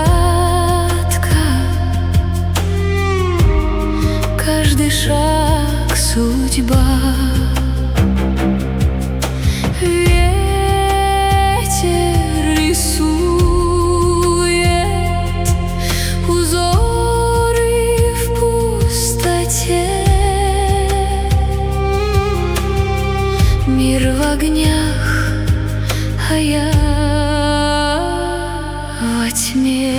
загадка, каждый шаг судьба. Ветер рисует узоры в пустоте, мир в огнях, а я во тьме.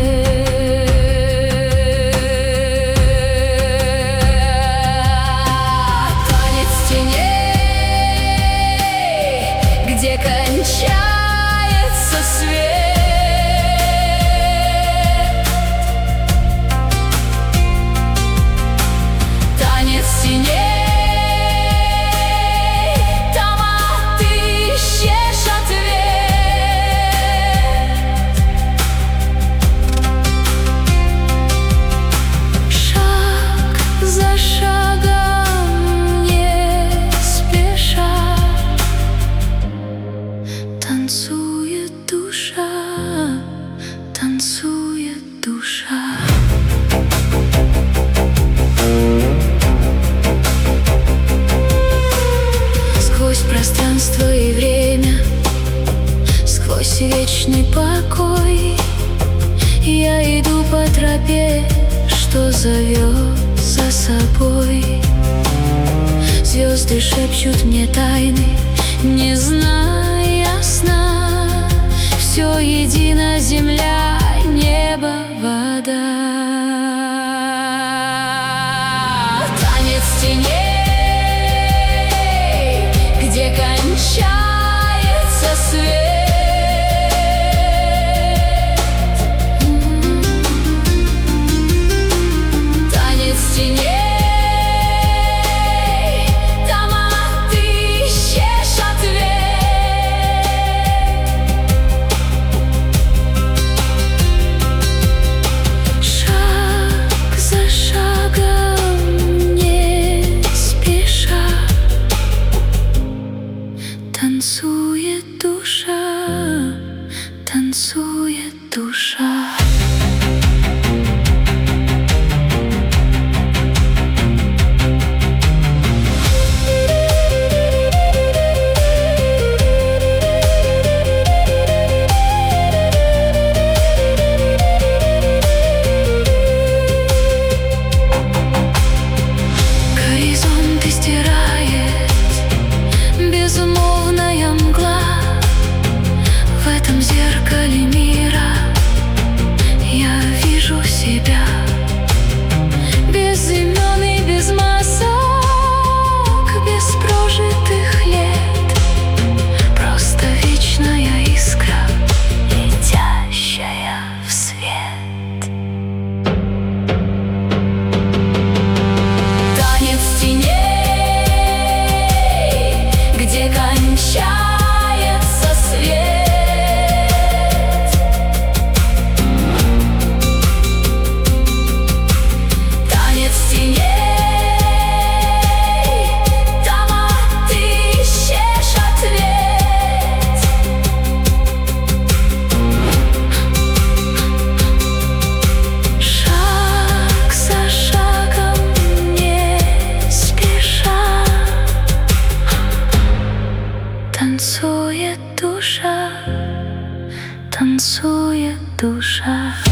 Танец теней, где кончается свет. Танец теней, танцует душа, танцует душа. Сквозь пространство и время, сквозь вечный покой, я иду по тропе, что зовет за собой. Звезды шепчут мне тайны, не зная сна. Все едино: земля, небо, вода. Танец теней, где кончается свет. Танец теней, танцует душа, танцует душа. Горизонты стирает безмолвная мгла. В этом зеркале мира я вижу себя, без имен и без масок, без прожитых лет. Просто вечная искра, летящая в свет. Танец теней, где кончается свет. Танец теней, там отыщешь ответ. Шаг за шагом, не спеша, танцует душа, танцует душа.